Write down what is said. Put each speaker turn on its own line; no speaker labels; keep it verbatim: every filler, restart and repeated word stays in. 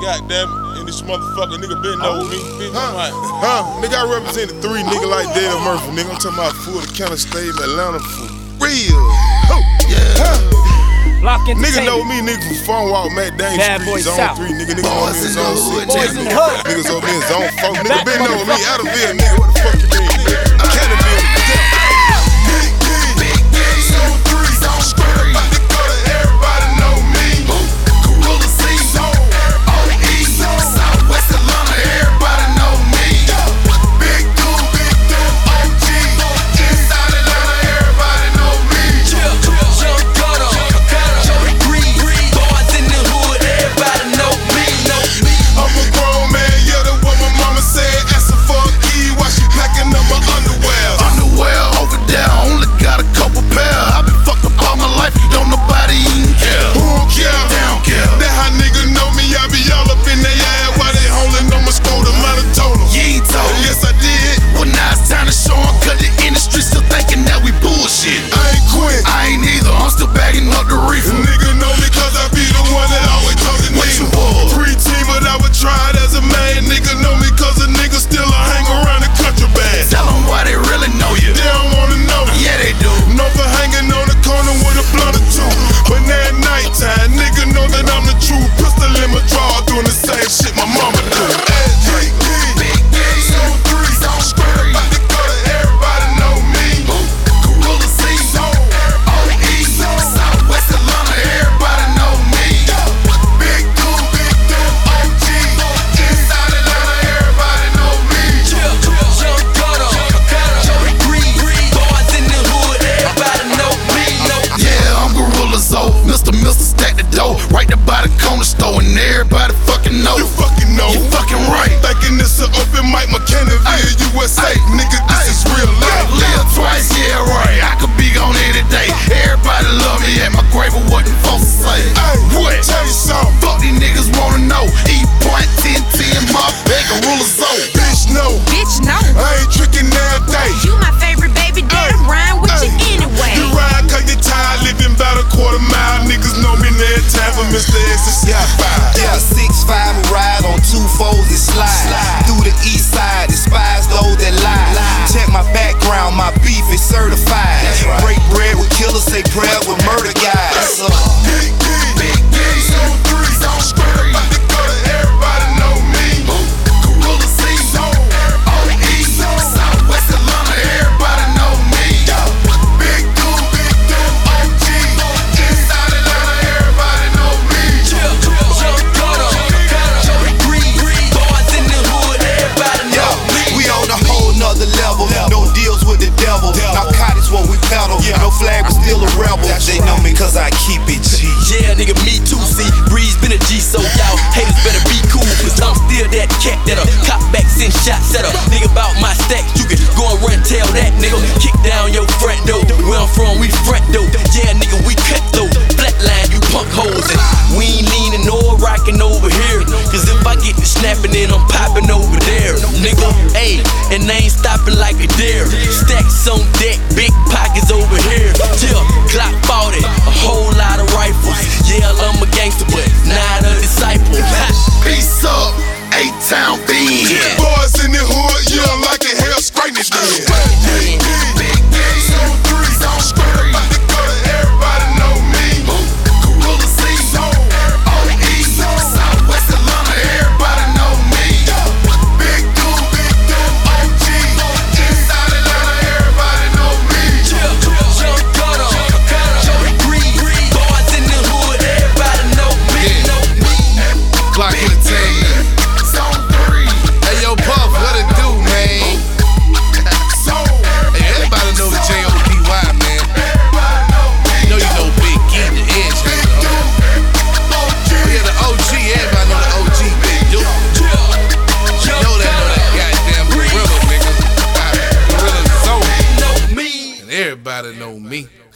goddamn in this motherfucker. Nigga been know me. Been
Huh? Huh? Nigga, I represented three nigga like Dale Murphy. Nigga, I'm talking about full the county state of Atlanta for real. Oh, yeah. Huh?
Lock
Nigga know me, nigga from Fun Walk, Matt Dane Street, Zone
South.
three, nigga, nigga know me in Zone six,
Boys in the hood.
niggas over in Zone four, nigga been know me, out of here, nigga, what the fuck you mean, nigga? Canterville, Big D, Big D, Zone three, Zone straight up, nigga, go to everybody know me. Gorilla C, Zone, O E, Southwest Atlanta, everybody know me. Big Dude, Big Dude, O G, inside Atlanta, everybody know me. I'm a grown man, yeah, that's what my mama said. Ask her for a key while she packing up my underwear. Underwear over there, only got a couple pair. I been fucked up all my life, don't nobody even care. Who don't care? They don't care. That how nigga know me, I be all up in their ass while they holding on my scrotum. I done told them. You ain't told. Yes, I did. Well, now it's time to show them, cause the industry still thinking that we bullshit. I ain't quit. I ain't either, I'm still bagging up the reefer. Nigga know me cause I be the one that always talking nigga. What you want? Pre-team, but I would try it as a man. Nigga know me cause a nigga still a hang around the country band. Tell them why they really know you. They don't wanna know. Yeah, they do. Know for hanging on the corner with a blunt or two. But now at nighttime, nigga know that I'm the truth. Pistol in my drawer, doing the same shit my mama do. Big D, Big D, Zone three, Zone straight up, nigga, go to everybody know me. Gorilla C, Zone, O E, Southwest Atlanta, everybody know me. Big Dude, Big Dude, O G, inside Atlanta, everybody know me. Yeah, I'm Gorilla Zoe, Mister Mister stack the dough, right there by the corner store, and everybody fucking know. You fucking know. You fucking right. Thinking this a open mic, McKinneyville, U S A, nigga, this is real life. Live twice, yeah, right. I could be on any day. Everybody love me at my grave, but what them folks say? Hey, what? Tell you something. Fuck these niggas wanna know. E point ten ten, my big Gorilla Zoe. Bitch, no.
Bitch, no.
I ain't tricking nowadays.
You my favorite baby daddy, I'm riding with you anyway.
You ride cause you tired, living about a quarter mile. Niggas know me now, time for Mister X and Sky five.
Yeah, six five and ride on two fours and slide. Through the east side, despise those that lie. Check my background, my beef is certified. Break bread with killers, say prayer with murder guys. Uh,
Big D, Big D, Zone three, Zone straight up, nigga, go to everybody know me. Gorilla C, Zone, O E, Southwest Atlanta, everybody know me. Big Dude, Big Dude, O G, inside Atlanta, everybody know me.
We on a whole nother level. No deals with the devil. Narcotics what we peddle. No flag, but still a rebel. They know me cause I keep it G.
Yeah, nigga, me too, see. Breeze been a G, so y'all haters better be cool. Cause I'm still that cat that'll cop back, send shots at a nigga about my stacks. You can go and run, tell that nigga. Kick down your front door. Where I'm from, we front door. Yeah, nigga, we cut though. Flatline, you punk hoes. And we ain't leaning or rocking over here. Cause if I get to snapping, then I'm popping over there. Nigga, ayy, and they ain't stopping like a deer. Stacks on deck, big pockets over here. Chill, Glock forty, a whole lot of rifles. Yeah, I'm a gangster, but not a disciple.
Peace up, A-Town Bean.
Yeah.
Boys in the hood, you don't like it, hell, straighten it then. Big D, Big D, Zone three, Zone straight up, nigga, go to everybody know me. Gorilla C, Zone, O E, Southwest Atlanta, everybody know me. Big Dude, Big Dude, O G, inside Atlanta, everybody know me. Glock Entertainment. Zone three.
Hey, yo, Puff, what it do, man? Hey, everybody know the J O D Y, man. You know you know Big Key, the edge, nigga. Yeah, the O G, everybody know the O G, Big Dude. You know that, know that goddamn Gorilla, nigga. Gorilla Zoe. And everybody know me.